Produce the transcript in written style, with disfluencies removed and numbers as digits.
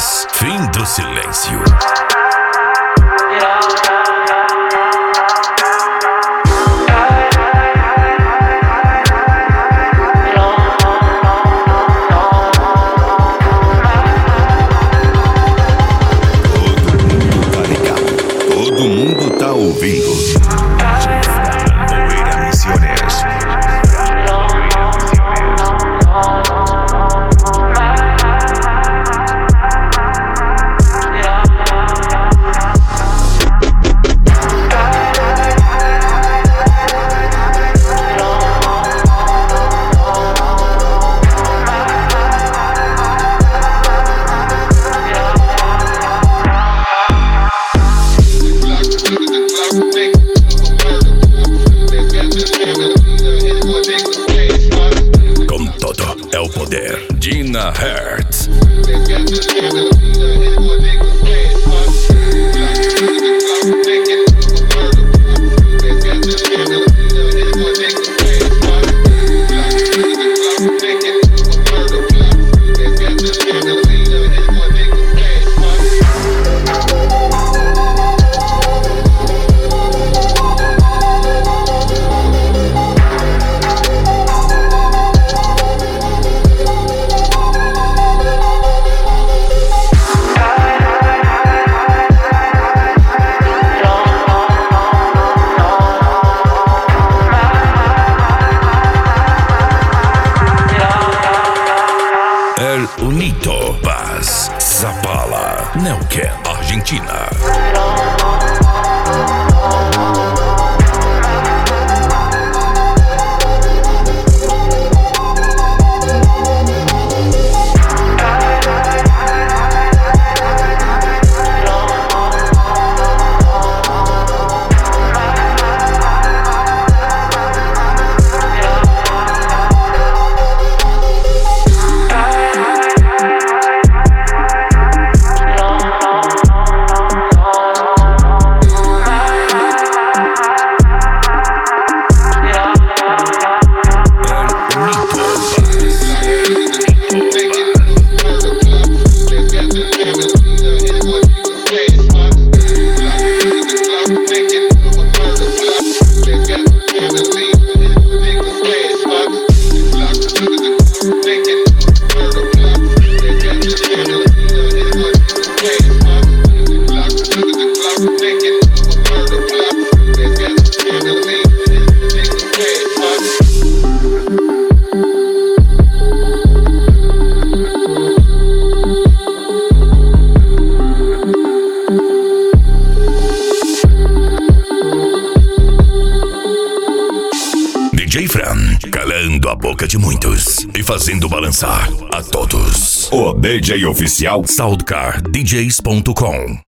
Paz, fim do silêncio. Todo mundo tá ouvindo. Moira Misiones. Com todo é o poder. Dina Hertz. El Unito, Paz, Zapala, Neuquén, Argentina. DJ Fran, calando a boca de muitos e fazendo balançar a todos. O DJ oficial SoundCardDJs.com